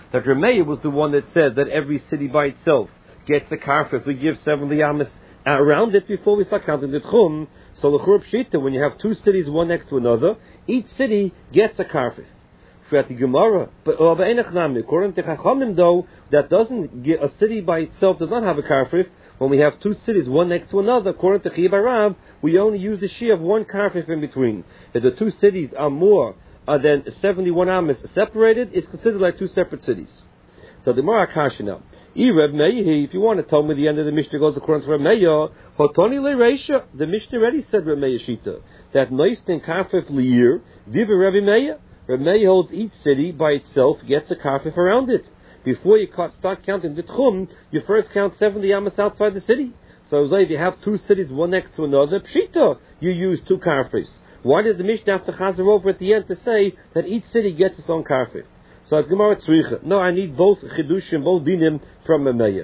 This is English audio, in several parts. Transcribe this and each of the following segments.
that Rameya was the one that said that every city by itself gets a karf if we give 70 amas around it before we start counting the tchum. So the churub shita, when you have two cities one next to another, each city gets a karf. For the Gemara, but according to Chachamim though, that doesn't get a city by itself does not have a karf. When we have two cities one next to another, according to Chiyuv Arav, we only use the shia of one karf in between. If the two cities are more than 71 amas separated, it's considered like two separate cities. So the Gemara Kasha now. If you want to tell me the end of the Mishnah goes according to Reb Meir, Hotoni leReisha, the Mishnah already said Reb Meir Shita, that Noisten Karfif Liir, Viva Reb Meir. Reb Meir holds each city by itself gets a karfif around it. Before you start counting the tchum, you first count 70 amas outside the city. So if you have two cities one next to another, pshita, you use two karfifs. Why does the Mishnah have to chazer over at the end to say that each city gets its own karfif? So it's Gemara Tzricha. No, I need both chidushim, both dinim from Reb Meir.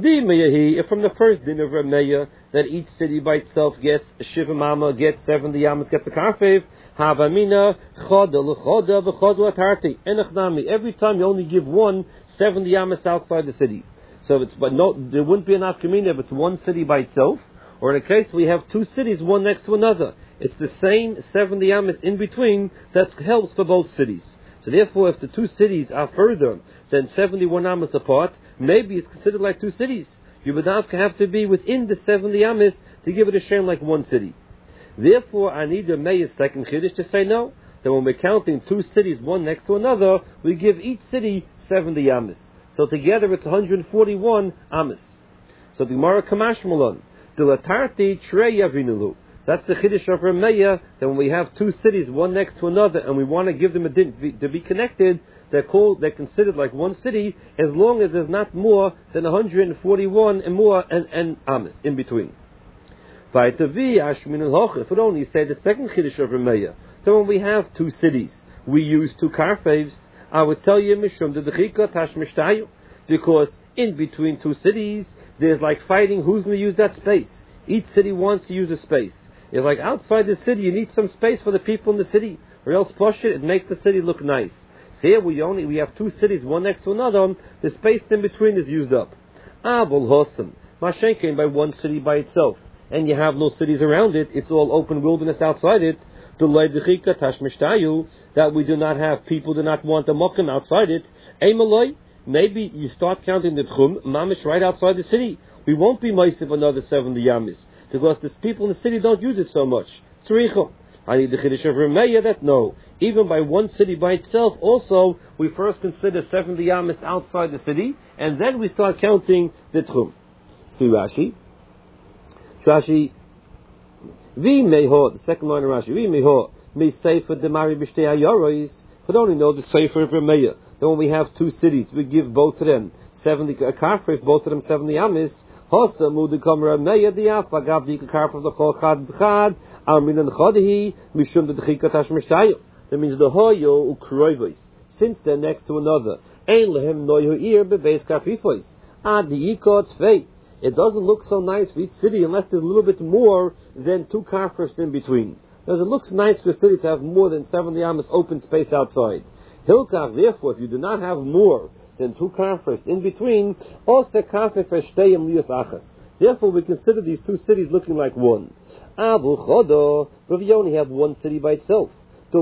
From the first din of Reb Meir, that each city by itself gets shiva mama, gets 70 amas, gets a karfif. Havamina choda l'choda v'choda l'tarti. Enachnami. Every time you only give one 70 amas outside the city. So there wouldn't be enough kamina if it's one city by itself, or in a case we have two cities one next to another. It's the same 70 amas in between that helps for both cities. So therefore, if the two cities are further than 71 amas apart, maybe it's considered like two cities. You would have to be within the 70 amas to give it a shem like one city. Therefore, I need a Meir's second chiddush to say no. That when we're counting two cities one next to another, we give each city 70 amas. So together it's 141 amas. So the Gemara Kamash Malon, Dilatarti Treya Vinulu. That's the chiddush of Reb Meir, that when we have two cities one next to another and we want to give them a din to be connected, they're considered like one city as long as there's not more than 141 and more and amas in between. If it only say the second chiddush of Reb Meir, then when we have two cities, we use two karfevs, I would tell you mishum the dechika tashmishtayu, because in between two cities, there's like fighting who's going to use that space. Each city wants to use a space. It's like outside the city, you need some space for the people in the city, or else push it makes the city look nice. So here we have two cities, one next to another, the space in between is used up. Abul Hosam, Mashenkin by one city by itself, and you have no cities around it, it's all open wilderness outside it, that we do not have, people do not want the mokum outside it, maybe you start counting the tchum, mamish right outside the city. We won't be meisiv another 70 yamis, because the people in the city don't use it so much. Tzricha. I need the chiddush of Reb Meir that no, even by one city by itself, also, we first consider 70 yamis outside the city, and then we start counting the tchum. See Rashi, Vi meho, the second line of Rashi, Vi meho, me sefer demari b'shtei hayoros, but only know the sefer of Reb Meir. Then when we have two cities, we give both of them 70 a karfif, both of them 70 amis. Hosa mudikam Reb Meir diaf, agav di karfif the chol chad b'chad, armin and chadihi, mishum the dechika tash mishtayo. That means the hoyo ukroivos. Since they're next to another, ein lehem noyu ir bebeis karfifos. Ad the ikot fei. It doesn't look so nice for each city unless there's a little bit more than two karfifs in between. Because it looks nice for a city to have more than 70 amas open space outside. Hilkach, therefore, if you do not have more than two karfifs in between, also karfif eshteyim liyas achas. Therefore, we consider these two cities looking like one. Abu chodo, but if you only have one city by itself,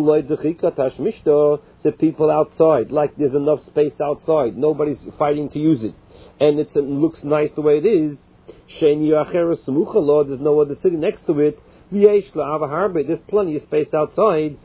the people outside, like there's enough space outside, nobody's fighting to use it, and it looks nice the way it is. There's no other city next to it. There's plenty of space outside.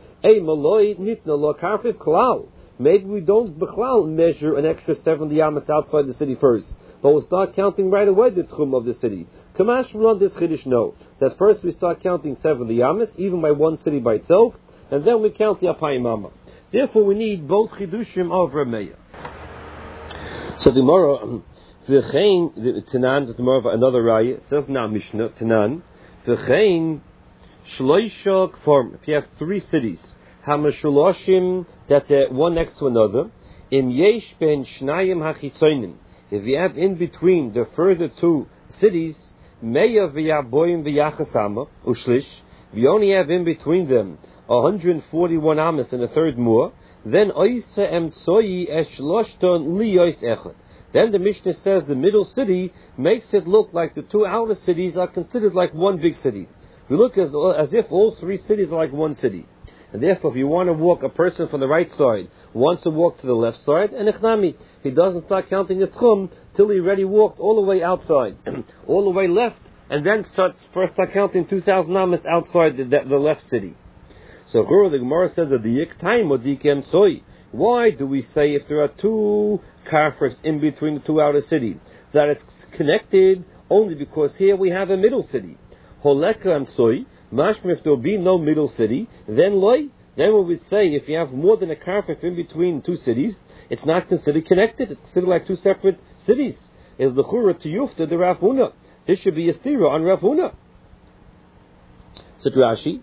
Maybe we don't measure an extra 70 amas outside the city first, but we'll start counting right away the tchum of the city. Kamash run this chiddush no, that first we start counting 70 amas, even by one city by itself, and then we count the apayim amma. Therefore, we need both chidushim of Reb Meir. So the Gemara, the Tanan, the Gemara, another raya, it says now Mishnah Tanan, v'chein shloisha kform. If you have three cities, hamashulashim, that they're one next to another, im yesh ben shnayim hachitzonim. If you have in between the further two cities, meya v'yaboyim v'yachasama ushlish. We only have in between them 141 amas and a third more. then oisa emtsoi eshloshton liyos echad. Then the Mishnah says the middle city makes it look like the two outer cities are considered like one big city. We look as if all three cities are like one city. And therefore, if you want to walk, a person from the right side wants to walk to the left side, and echnami, he doesn't start counting his chum till he already walked all the way outside, all the way left, and then start counting 2,000 amas outside the left city. So the Gemara says that the yik time or dikem soy. Why do we say if there are two carfers in between the two outer cities that it's connected only because here we have a middle city? Holeka and soy. Mashma, if there will be no middle city, then loy. Then we would say if you have more than a carfef in between two cities, it's not considered connected. It's considered like two separate cities. Is the chura to yufta the Rav Huna? This should be a stira on Rav Huna. So Rashi,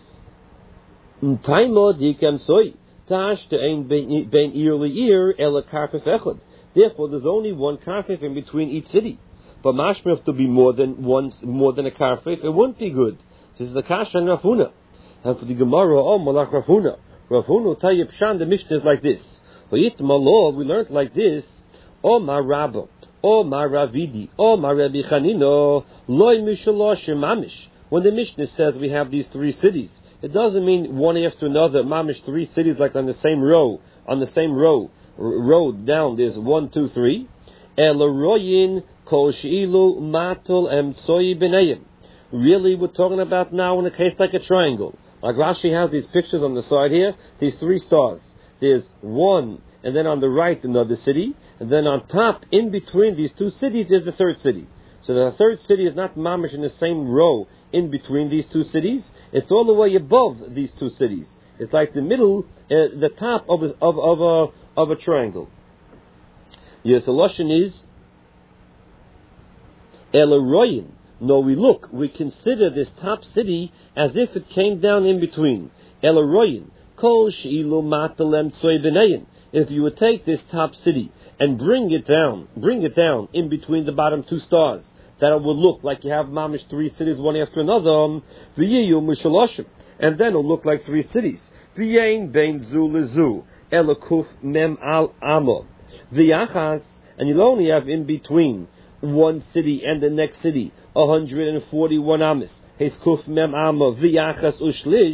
Taimo dikem soy tash to ein ben ear li ela carfef echad. Therefore, there's only one carfef in between each city. But mashma, if there be more than a carfef, it wouldn't be good. This is the kasha and Rav Huna. And for the Gemara, malach Rav Huna. Rav Huna tell you pshan, the Mishnah is like this. We learned like this. Ma Rabba, Ma Ravidi, Ma Rabbi Chanino, loy mishalosh mamish. When the Mishnah says we have these three cities, it doesn't mean one after another, mamish, three cities like on the same road down. There's 1, 2, 3. Elaroyin kol sheilu matul emtsoi b'neiim. Really, we're talking about now in a case like a triangle. Like Rashi has these pictures on the side here, these three stars. There's one, and then on the right another city, and then on top, in between these two cities, is the third city. So the third city is not mamish in the same row in between these two cities. It's all the way above these two cities. It's like the middle, the top of a triangle. Yes, the lashon is elaroyin. No, we consider this top city as if it came down in between. Elaroyin, kol sheilu matalem tsoy b'neyin. If you would take this top city and bring it down in between the bottom two stars, that it would look like you have mamish three cities one after another. V'yiyu mishaloshim, and then it'll look like three cities. V'yein bein zu lezu elakuf mem al amo. V'yachas, and you'll only have in between one city and the next city 141 amis. His kuf mem amo v'yachas ushlish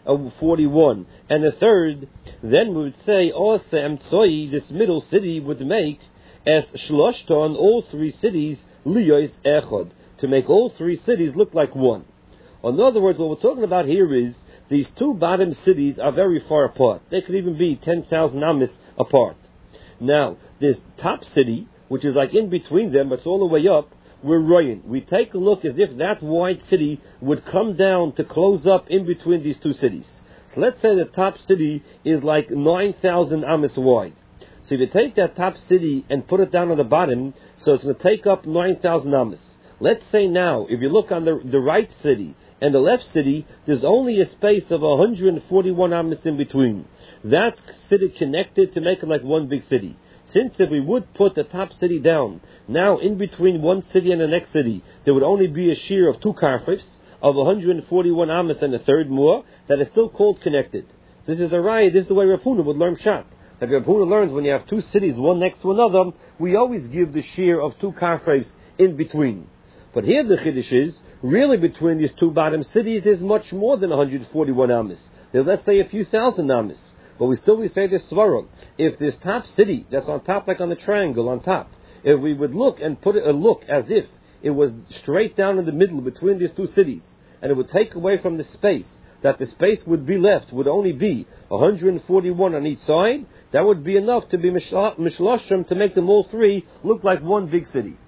41, and the third. Then we would say also emtsoi, this middle city would make as shloshton, all three cities liyos echad, to make all three cities look like one. In other words, what we're talking about here is these two bottom cities are very far apart. They could even be 10,000 amis apart. Now, this top city, which is like in between them, but it's all the way up, we're royin. We take a look as if that wide city would come down to close up in between these two cities. So let's say the top city is like 9,000 amis wide. So if you take that top city and put it down on the bottom, so it's going to take up 9,000 amis. Let's say now, if you look on the right city and the left city, there's only a space of 141 amis in between. That's considered connected to make it like one big city. Since if we would put the top city down, now in between one city and the next city, there would only be a shear of two karfifs, of 141 amas and a third more, that is still called connected. This is a raya, this is the way Rav Huna would learn Pshat. That Rav Huna learns when you have two cities, one next to another, we always give the shear of two karfifs in between. But here the chiddush is, really between these two bottom cities, there's much more than 141 amas. There's, let's say, a few thousand amas. But we say this svara. If this top city that's on top, like on the triangle on top, if we would look and put it a look as if it was straight down in the middle between these two cities, and it would take away from the space, that the space would be left would only be 141 on each side, that would be enough to be mishloshim to make them all three look like one big city.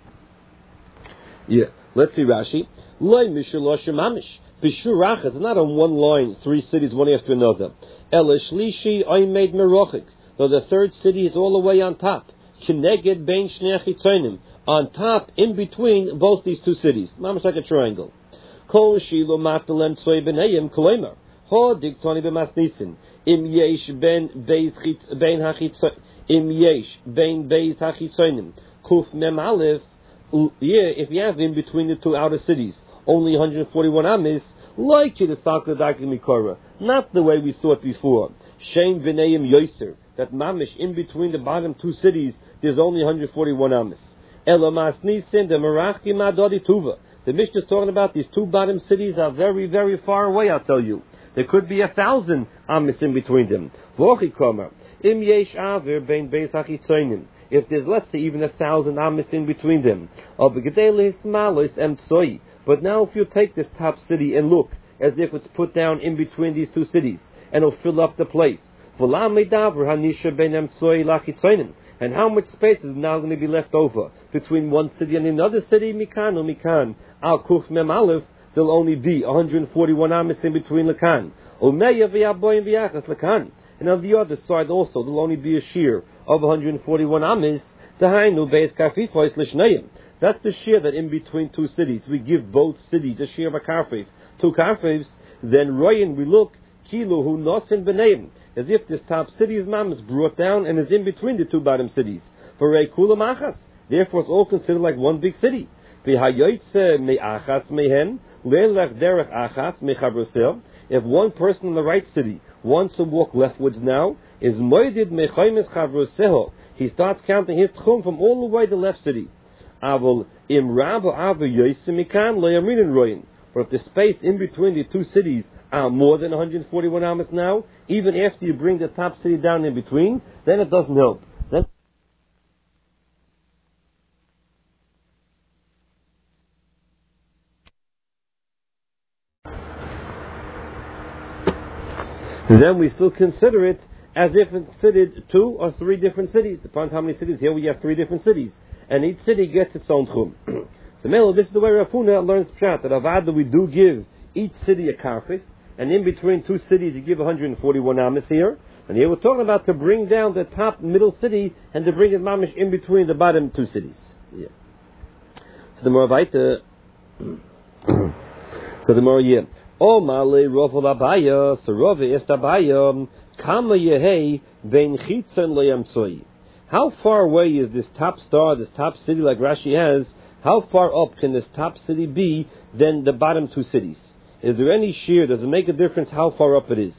Yeah, let's see Rashi. Loi mishloshim amish. Bishurach, it's not on one line, three cities one after another. Elishlishi oimed merochik. Though the third city is all the way on top. Kineged bein shnei chitzonim. On top, in between both these two cities. Mamash like a triangle. Kol shilo matalem tzoi b'neiim kolemer. Ho diktoni b'masnisin. Im yesh ben beis hachitzonim. Kuf mem aleph. Yeah, if you have in between the two outer cities only 141 amis, like you the Sakla Dakli Mikora. Not the way we thought before. Shein v'neim yoser, that mamish in between the bottom two cities, there's only 141 amis. Elamas nisin the merachki madodi tuva. The Mishnah is talking about these two bottom cities are very, very far away. I'll tell you, there could be 1,000 amis in between them. V'ochi komer im yesh aver bein beis hachitzonim. If there's, let's say, even 1,000 amis in between them, but now if you take this top city and look as if it's put down in between these two cities, and it'll fill up the place. And how much space is now going to be left over between one city and another city? Mikan. Al Kuf Mem Aleph, there'll only be 141 amis in between Lakan. And on the other side also, there'll only be a shear of 141 amis. That's the shear that in between two cities, we give both cities a shear of a karfif, two karfifs. Then Royan, we look, Kilu hu nosin b'neim, as if this top city's mam is brought down and is in between the two bottom cities. For Rei Kula Machas, therefore it's all considered like one big city. If one person in the right city wants to walk leftwards now, is moedid mechaymes chavroseho, he starts counting his tchum from all the way to the left city. Avol im rabo avo yoisimikan loyamrin royin. But if the space in between the two cities are more than 141 amas now, even after you bring the top city down in between, then it doesn't help. Then we still consider it as if it fitted 2 or 3 different cities. Depends how many cities. Here we have 3 different cities, and each city gets its own chum. So, Melo, this is the way Rav Huna learns pshat, that Avada we do give each city a karfif, and in between 2 cities you give 141 amas here. And here we're talking about to bring down the top middle city and to bring it mamish in between the bottom 2 cities. Yeah. So the more weiter. So the more yeah. O male rovol abaya, so rove est abaya, kama yehei ben chitzen leyamtsoi. How far away is this top star, this top city like Rashi has? How far up can this top city be than the bottom 2 cities? Is there any shear? Does it make a difference how far up it is?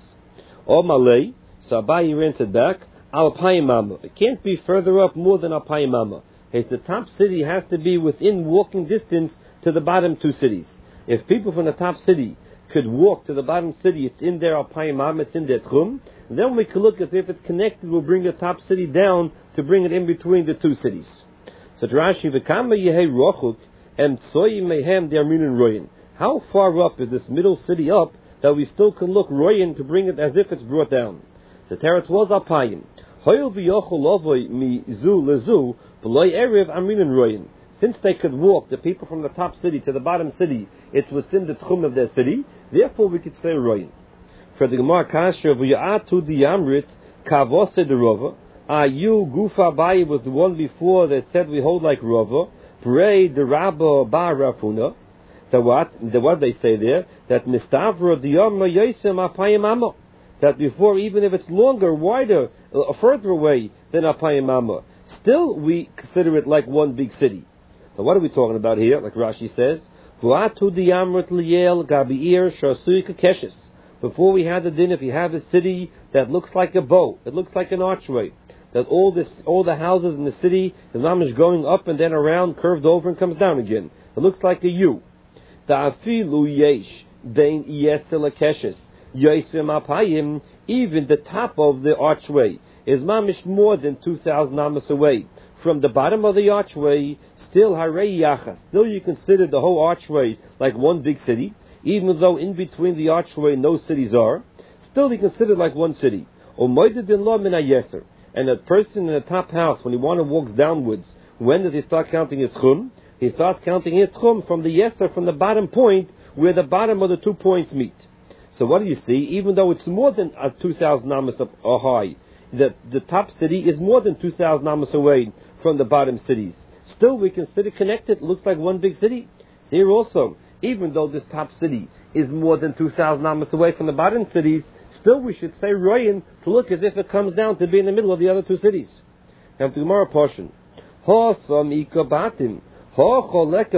O malay, so Abayi answered back, al payimama. It can't be further up more than al payimama. The top city has to be within walking distance to the bottom 2 cities. If people from the top city could walk to the bottom city, it's in their al payimama, it's in their tchum, then we could look as if it's connected, we'll bring the top city down to bring it in between the 2 cities. So Rashi, v'kama yehei rochuk, and tsoyi mehem de'amrin royin. How far up is this middle city up that we still can look royin to bring it as if it's brought down? The teretz was apayim. Hoyel v'yochol lovoy mi zu lezu, v'loy erev amrin royin. Since they could walk, the people from the top city to the bottom city, it's within the tchum of their city, therefore we could say royin. For the Gemara Kasher, v'ya'atu diyamrit kavose de rova. Ayu Gufa Bayi was the one before that said we hold like Rava. Pray the Rabba Bar Rafuna. What they say there? That Mistavra Diyama Yosem Apayimama. That before, even if it's longer, wider, further away than Apayimama, still we consider it like one big city. Now what are we talking about here? Like Rashi says, Vuatu Diyamrit Liel Gabiir Shasui Kakeshes. Before we had the din, if you have a city that looks like a bow, it looks like an archway, that all the houses in the city is mamish going up and then around, curved over and comes down again. It looks like a U. Ta'afilu yesh bein yesel keshes yosem apayim. Even the top of the archway is mamish more than 2,000 amas away from the bottom of the archway. Still harei yachas. Still you consider the whole archway like one big city, even though in between the archway no cities are. Still you consider like one city. Umoidedin lo min hayeser. And a person in the top house, when he walks downwards, when does he start counting his tchum? He starts counting his tchum from the yeser, from the bottom point, where the bottom of the 2 points meet. So what do you see? Even though it's more than 2,000 amas high, the top city is more than 2,000 amas away from the bottom cities. Still, we consider connected. It looks like one big city. Here also, even though this top city is more than 2,000 amas away from the bottom cities, still we should say royin to look as if it comes down to be in the middle of the other 2 cities. Now to Gemara portion.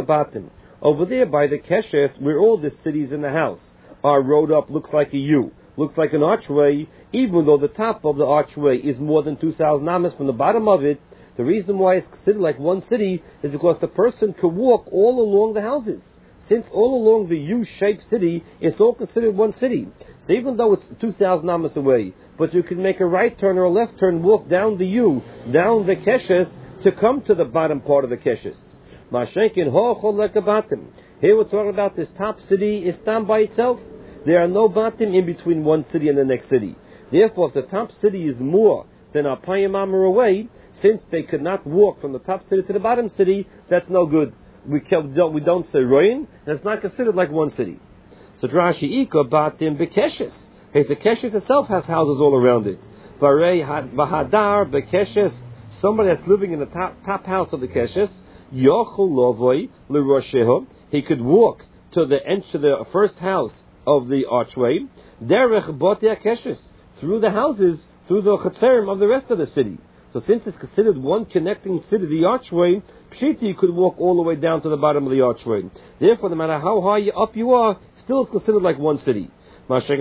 Over there by the Keshes, where all the cities in the house are rowed up, looks like a U. looks like an archway, even though the top of the archway is more than 2,000 amas from the bottom of it. The reason why it's considered like one city is because the person could walk all along the houses. Since all along the U-shaped city, it's all considered one city. So even though it's 2,000 amas away, but you can make a right turn or a left turn, walk down the U, down the Keshes, to come to the bottom part of the Keshes. Here we're talking about this top city is stand by itself. There are no batim in between one city and the next city. Therefore, if the top city is more than a payim amar away, since they could not walk from the top city to the bottom city, that's no good. We don't say roin, and it's not considered like one city. So Rashi Ika batim bekeshes. Hey, the Keshes itself has houses all around it. Vahadar bekeshes. Somebody that's living in the top house of the Keshes, yochul lovoi l'rosheho. He could walk to the first house of the archway, derech botei Keshes, through the houses, through the chetzerim of the rest of the city. So since it's considered one connecting city, the archway, pshiti, you could walk all the way down to the bottom of the archway. Therefore, no matter how high up you are, still it's considered like one city. There are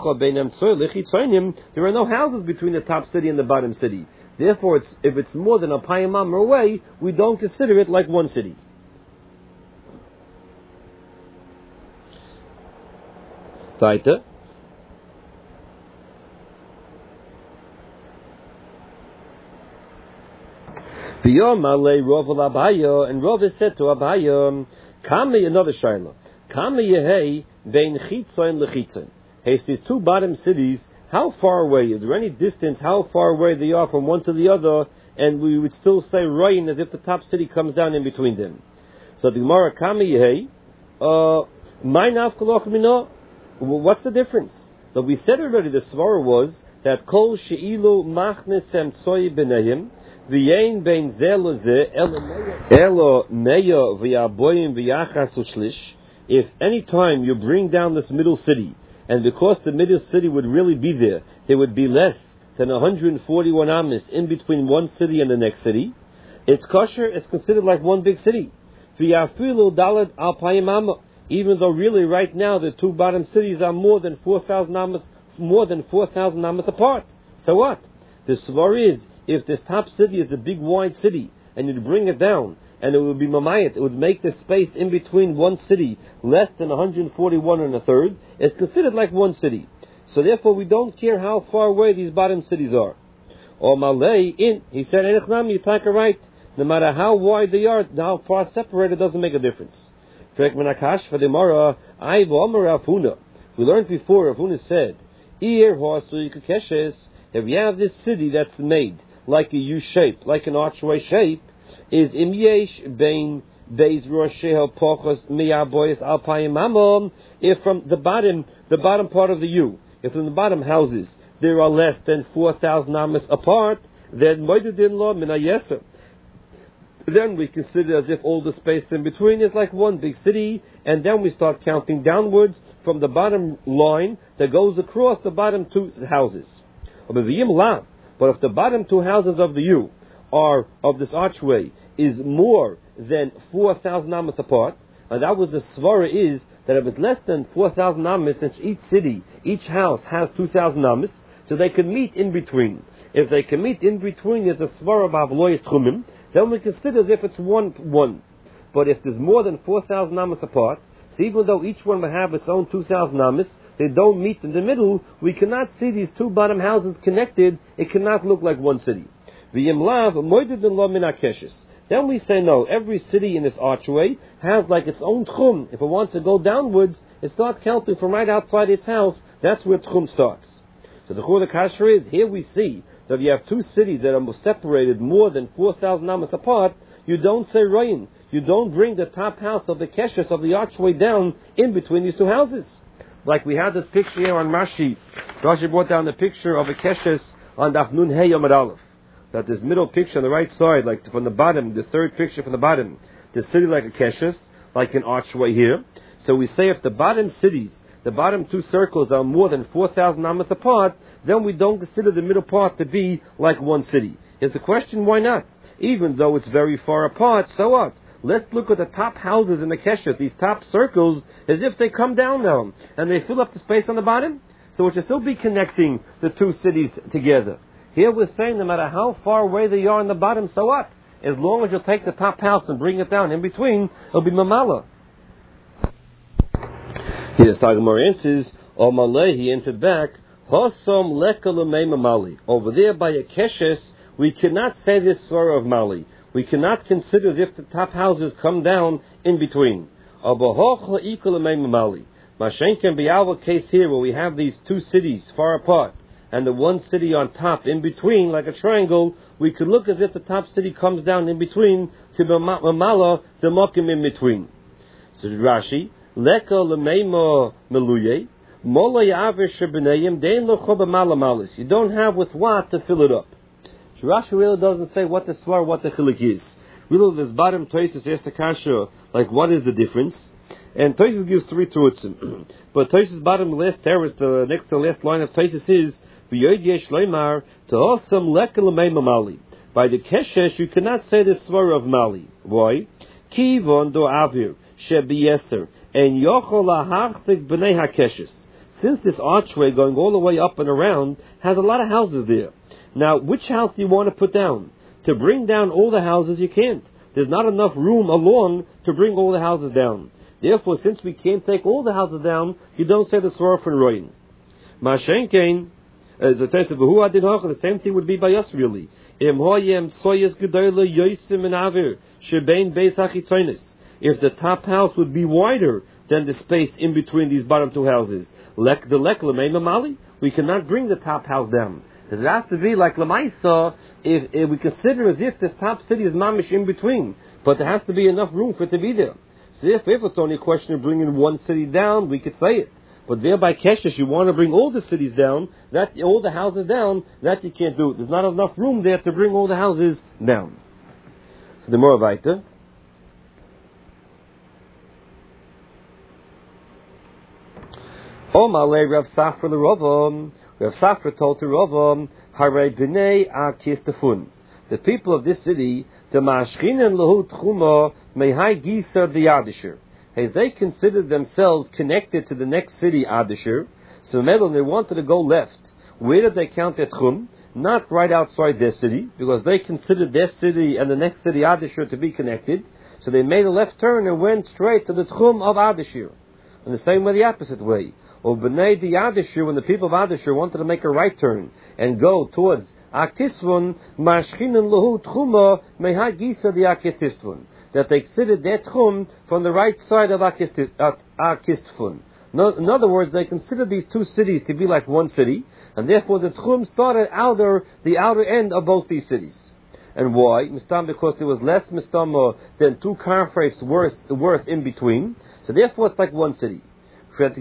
no houses between the top city and the bottom city. Therefore, if it's more than a payim amar away, we don't consider it like one city. Weiter. And Rav said to Abaya, Kame, another shaila, Kame yehei bein chitzain lechitzain. Hey, these two bottom cities, how far away? Is there any distance, how far away they are from one to the other, and we would still say rain as if the top city comes down in between them. So the Gemara, Kame yehei, my nafkaloch mino, what's the difference? So we said already the svara was that kol she'ilu machnesem tsoy benehim, v'yein bein zeh lezeh elo meya v'yaboyim v'yachas u'shlish. If any time you bring down this middle city, and because the middle city would really be there would be less than 141 amis in between one city and the next city, it's kosher, it's considered like one big city. V'yafilu dalad al payim amma. Even though really right now the two bottom cities are more than 4,000 amas apart. So what? The svar is, if this top city is a big wide city, and you'd bring it down, and it would be mamayat, it would make the space in between one city less than 141 and a third, it's considered like one city. So therefore we don't care how far away these bottom cities are. Or Malay, he said, you take a right, no matter how wide they are, how far separated, doesn't make a difference. For the Mara, we learned before, Rav Huna said, if you have this city that's made like a U shape, like an archway shape, is imyesh bein beis rosheha pochos miyaboyes alpayim amam. If from the bottom part of the U, if from the bottom houses there are less than 4,000 amas apart, then moededin lo min hayeser. Then we consider as if all the space in between is like one big city, and then we start counting downwards from the bottom line that goes across the bottom two houses. But if the bottom two houses of the U are of this archway is more than 4,000 amas apart, and that was the svara is that if it's less than 4,000 amas, since each city, each house has 2,000 amas, so they can meet in between. If they can meet in between, there's a svara of avloyes tchumim, then we consider as if it's one. But if there's more than 4,000 amas apart, so even though each one will have its own 2,000 amas, they don't meet in the middle, we cannot see these two bottom houses connected, it cannot look like one city. Then we say no, every city in this archway has like its own tchum. If it wants to go downwards, it starts counting from right outside its house, that's where tchum starts. So the Chur Kasher is, here we see that if you have two cities that are separated more than 4,000 amas apart, you don't say rain. You don't bring the top house of the keshes of the archway down in between these two houses. Like we had this picture here on Rashi. Rashi brought down the picture of a keshes on Daf Nun Hey Yomad Aleph. That this middle picture on the right side, like from the bottom, the third picture from the bottom, the city like a keshes, like an archway here. So we say if the bottom cities, the bottom two circles are more than 4,000 amas apart, then we don't consider the middle part to be like one city. Here's the question, why not? Even though it's very far apart, so what? Let's look at the top houses in the keshes, these top circles, as if they come down now, and they fill up the space on the bottom. So it should still be connecting the two cities together. Here we're saying no matter how far away they are in the bottom, so what? As long as you take the top house and bring it down in between, it'll be mamala. Here the Sagamar answers, O Malay, he entered back, Hosom lekalamei mamali. Over there by a keshes, we cannot say this swara of Mali. We cannot consider as if the top houses come down in between. Mashen can be our case here where we have these two cities far apart and the one city on top in between like a triangle. We could look as if the top city comes down in between to Mamala, the Mokim in between. So Rashi, Leka Lemeima Meluye, Mola Yaver Shebenayim, Dein Lochoba Malamalis. You don't have with what to fill it up. So Rashi really doesn't say what the swar, what the chilik is. Really, this bottom Tosis asks the kasha, like what is the difference? And Tosis gives three terutzim. But Tosis bottom last terrace, the next to the last line of Tosis is V'yod yesh loymar tehosam leka lemeima mali. By the keshesh, you cannot say the swar of Mali. Why? Kivon do avir shebiyeser and yochol lahachzik b'nei hakeshes. Since this archway going all the way up and around has a lot of houses there. Now, which house do you want to put down? To bring down all the houses, you can't. There's not enough room along to bring all the houses down. Therefore, since we can't take all the houses down, you don't say the swar for Royin. Mashenkein, the same thing would be by us, really. If the top house would be wider than the space in between these bottom two houses, we cannot bring the top house down. It has to be like Lamaisa, if we consider as if this top city is mamish in between, but there has to be enough room for it to be there. So if it's only a question of bringing one city down, we could say it. But there by Keshesh, you want to bring all the cities down, all the houses down, that you can't do. There's not enough room there to bring all the houses down. So the more weiter. Omalei Rav Safra the Ravam. Rav Safra told to Ravam, Harei b'nei akistafun. The people of this city, the mashchinen lahu tchuma mehai gisa diyadisher. As they considered themselves connected to the next city, Adisher, so they wanted to go left. Where did they count their tchum? Not right outside their city, because they considered their city and the next city, Adisher, to be connected. So they made a left turn and went straight to the tchum of Adisher. In the same way, the opposite way. Or b'nei the Adisher, when the people of Adisher wanted to make a right turn and go towards Akisvun, mashchinen lahu tchuma mehai gisa di Akisvun. That they considered their tchum from the right side of Akistfun. In other words, they considered these two cities to be like one city, and therefore the tchum started the outer end of both these cities. And why? Mistam, because there was less mistama than two car freights worth in between, so therefore it's like one city. But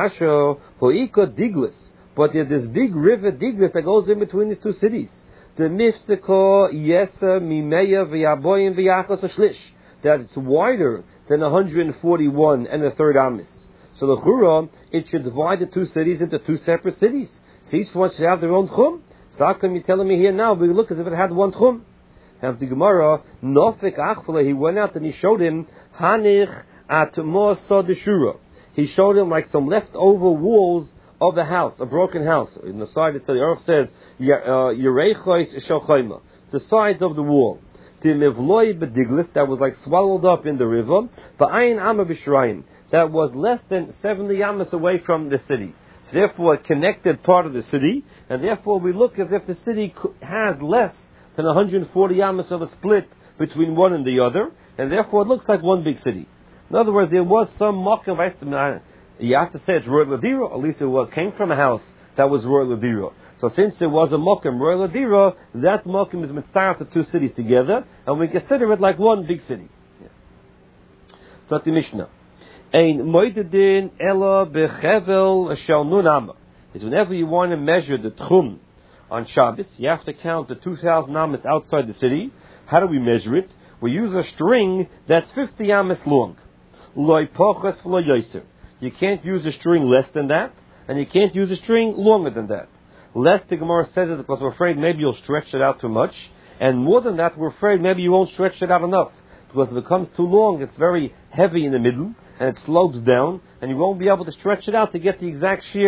there's this big river Diglis that goes in between these two cities. The Mifsiko Yesa Mimeya V'Yaboyim V'Yachos Ashlish. That it's wider than 141 and a third amis. So the Chura, it should divide the two cities into two separate cities. So each one should have their own tchum. So how come you're telling me here now, we look as if it had one tchum? And the Gemara, Nofik Achfala, he went out and he showed him, Hanich at Mosa de Shura. He showed him like some leftover walls of the house, a broken house. In the side, the Earth says, Yereichois Shochaima, the sides of the wall. That was like swallowed up in the river, that was less than 70 amas away from the city. So therefore, a connected part of the city, and therefore we look as if the city has less than 140 amas of a split between one and the other, and therefore it looks like one big city. In other words, there was some mokum. You have to say it's Roy Ladira, at least it came from a house that was Roy Ladira. So since there was a mokum Roy Ladira, that mokum is mitzvah the two cities together, and we consider it like one big city. So the Mishnah. Ein moededin ela bechevel shel nun amma. Is whenever you want to measure the tchum on Shabbos, you have to count the 2,000 amas outside the city. How do we measure it? We use a string that's 50 amas long. Loy poches v'lo yoser. You can't use a string less than that, and you can't use a string longer than that. Less, the Gemara says it because we're afraid maybe you'll stretch it out too much, and more than that, we're afraid maybe you won't stretch it out enough, because if it becomes too long, it's very heavy in the middle, and it slopes down, and you won't be able to stretch it out to get the exact shear.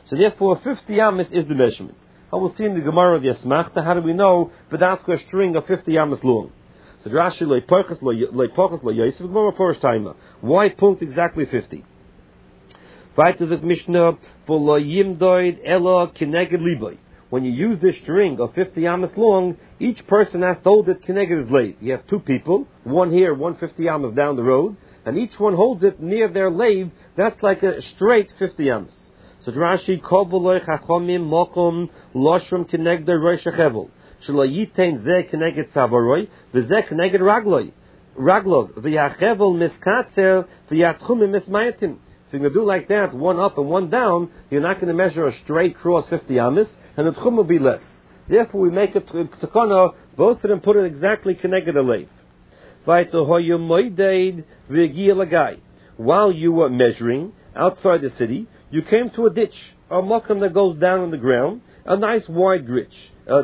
So therefore 50 amas is the measurement. I will see in the Gemara the Asmachta, how do we know V'daska a string of 50 amas long? So Rashi Leipochas Lo Yosef Gemara first time. Why punct exactly 50? Weiter sagt Mishnah for Lo Yimdoid Ela Kineged Liboy. When you use this string of 50 amas long, each person has to hold it Kineged his lave. You have two people, one here, 150 amas down the road, and each one holds it near their lave. That's like a straight 50 amas. So Rashi Kovoloi Chachomim Mokom Loshram Kineged Rosh Hevel. Shelo Yitain Ze Kineged Savaroi V'Ze Kineged Raglov V'Yachevel Miskatzer V'Yatchumim Mismayatim. If you're going to do like that, one up and one down, you're not going to measure a straight cross 50 amas, and the tchum will be less. Therefore, we make a tzakana, both of them put it exactly connected a leif. While you were measuring outside the city, you came to a ditch, a makam that goes down on the ground, a nice wide ditch, or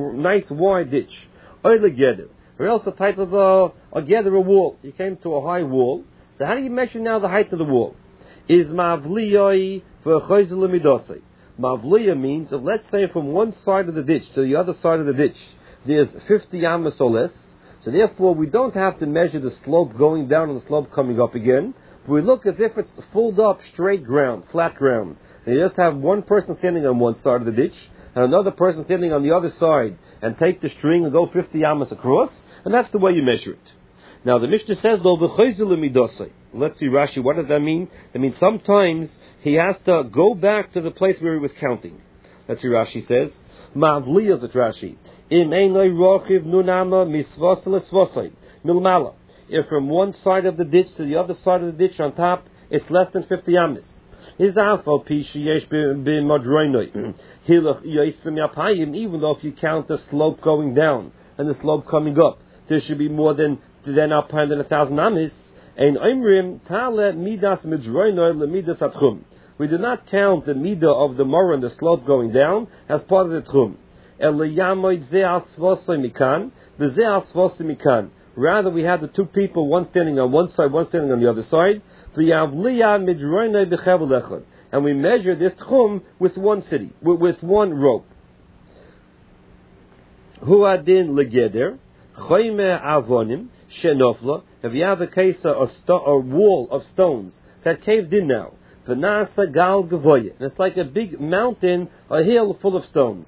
else a type of a wall. You came to a high wall. So how do you measure now the height of the wall? Is mavliyoi for choizel midosei. Mavliya means, if let's say from one side of the ditch to the other side of the ditch, there's 50 amas or less, so therefore we don't have to measure the slope going down and the slope coming up again. We look as if it's full up, straight ground, flat ground. And you just have one person standing on one side of the ditch, and another person standing on the other side, and take the string and go 50 amas across, and that's the way you measure it. Now the Mishnah says, though, let's see Rashi, what does that mean? That means sometimes he has to go back to the place where he was counting. Let's see Rashi says, Ma'avliyah zet Rashi, if from one side of the ditch to the other side of the ditch on top, it's less than 50 amas. Even though if you count the slope going down and the slope coming up, there should be more than up higher than 1,000 amis. We do not count the midah of the morah and the slope going down as part of the tchum. Rather, we have the two people, one standing on one side, one standing on the other side. And we measure this tchum with one city, with one rope. Huadin legeder, choyme avonim, shenofla. If you have a case of a wall of stones that caved in now, v'nasa gal gavoye, and it's like a big mountain, a hill full of stones.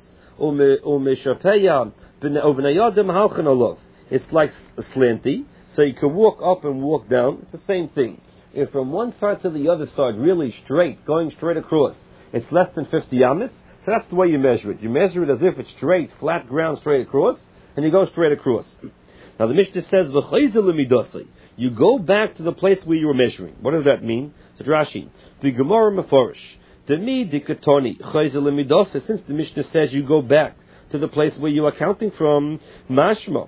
It's like slanty, so you can walk up and walk down. It's the same thing. If from one side to the other side, really straight, going straight across, it's less than 50 amas, so that's the way you measure it. You measure it as if it's straight, flat ground, straight across, and you go straight across. Now the Mishnah says, you go back to the place where you were measuring. What does that mean? So Rashi, the Gemara Meforish, since the Mishnah says you go back to the place where you are counting from, mashma,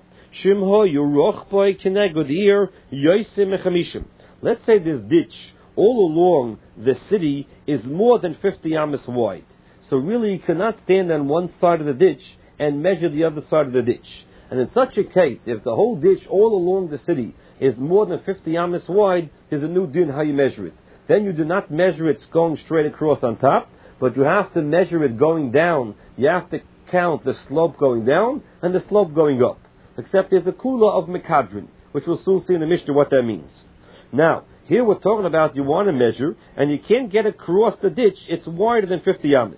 let's say this ditch all along the city is more than 50 amas wide. So really you cannot stand on one side of the ditch and measure the other side of the ditch. And in such a case, if the whole ditch all along the city is more than 50 amas wide, there's a new din how you measure it. Then you do not measure it going straight across on top, but you have to measure it going down. You have to count the slope going down and the slope going up. Except there's a kula of Mekadrin, which we'll soon see in the Mishnah what that means. Now, here we're talking about you want to measure, and you can't get across the ditch, it's wider than 50 amas.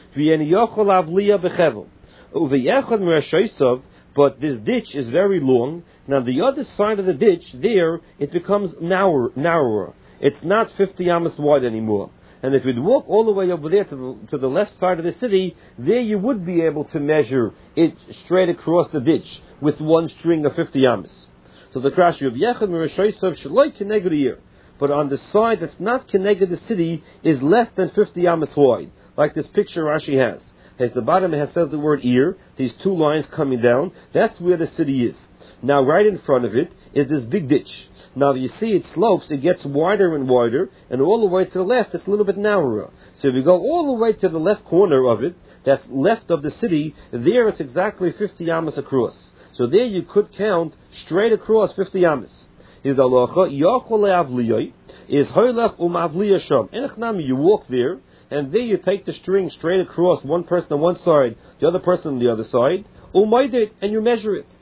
But this ditch is very long. Now the other side of the ditch, there, it becomes narrower. It's not 50 amas wide anymore. And if you'd walk all the way over there to the left side of the city, there you would be able to measure it straight across the ditch with one string of 50 amas. So the Krashi of Yechad Mereshaysav Shaloi Keneged here. But on the side that's not Keneged the city is less than 50 amas wide, like this picture Rashi has. As the bottom has says the word ear, these two lines coming down, that's where the city is. Now right in front of it is this big ditch. Now you see it slopes, it gets wider and wider, and all the way to the left it's a little bit narrower. So if you go all the way to the left corner of it, that's left of the city, there it's exactly 50 amas across. So there you could count straight across 50 amas. Is halacha, is hoylech umavliya sham. Enechnami, you walk there, and there you take the string straight across, one person on one side, the other person on the other side, and you measure it.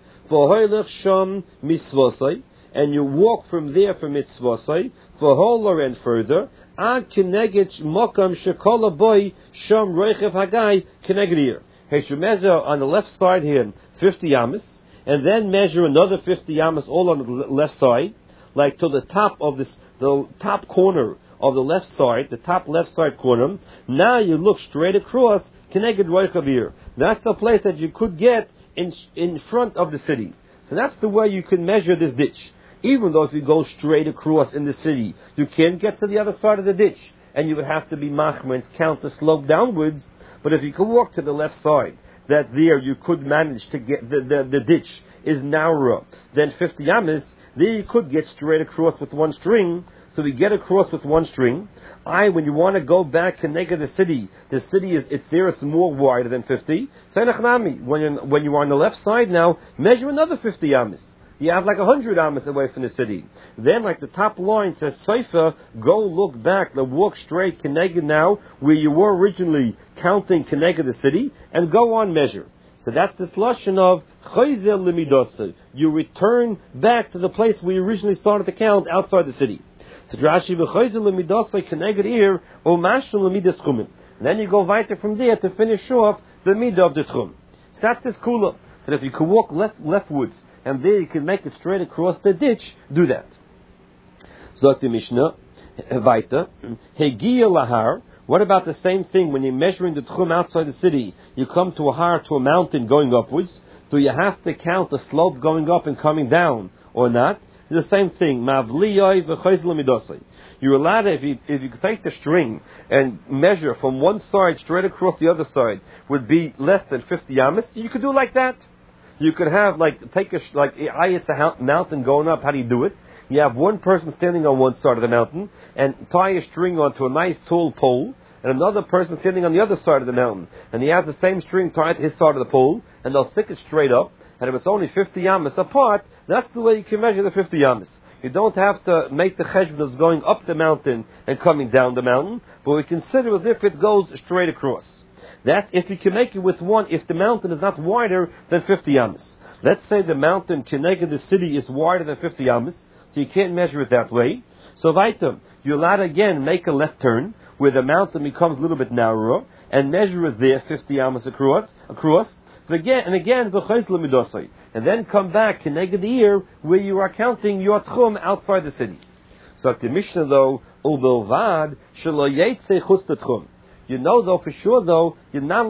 And you walk from there from Mitzvosai, for Holler and further, Ad Kineged Mokam Shekola Boy Shom Reichev Hagai Kineged. He should measure on the left side here 50 amas, and then measure another 50 amas all on the left side, like to the top of the top corner of the left side, the top left side corner. Now you look straight across Kineged Reichev. That's a place that you could get in front of the city. So that's the way you can measure this ditch. Even though if you go straight across in the city, you can't get to the other side of the ditch, and you would have to be machmer, count the slope downwards. But if you could walk to the left side, that there you could manage to get the ditch is narrower than 50 amas, there you could get straight across with one string. So we get across with one string. When you want to go back to nega the city it's more wider than 50. So when you are on the left side now, measure another 50 amas. You have like 100 amas away from the city. Then, like the top line says, Seifa, go look back, walk straight Keneged now, where you were originally counting Keneged the city, and go on measure. So that's the lashon of Chayzel Limidose. You return back to the place where you originally started to count outside the city. So Rashi v'Chayzel Limidose Keneged Ir Umashal Limidas Chumin. And then you go weiter from there to finish off the midah of the Chum. So that's this kula. That if you can walk leftwards, and there you can make it straight across the ditch, do that. Zot the Mishnah, weiter, Hegiya lahar. What about the same thing when you're measuring the tchum outside the city? You come to a har, to a mountain going upwards. Do you have to count the slope going up and coming down, or not? It's the same thing. Mavliyoi v'chayz l'midosai. You're allowed to, if you take the string and measure from one side straight across the other side, would be less than 50 amas. You could do like that. You could have, it's a mountain going up. How do you do it? You have one person standing on one side of the mountain and tie a string onto a nice tall pole, and another person standing on the other side of the mountain. And he has the same string tied to his side of the pole, and they'll stick it straight up. And if it's only 50 amas apart, that's the way you can measure the 50 amas. You don't have to make the cheshbon going up the mountain and coming down the mountain, but we consider as if it goes straight across. That's if you can make it with one, if the mountain is not wider than 50 amas. Let's say the mountain Keneged the city is wider than 50 amas, so you can't measure it that way. So Vaitam, you're allowed to again make a left turn, where the mountain becomes a little bit narrower, and measure it there 50 amas across, and again, and then come back Keneged the ear, where you are counting your tchum outside the city. So the Mishnah though, Ubelvad, Shelo Yetze Chutz Tchum. You know though, for sure though, you're not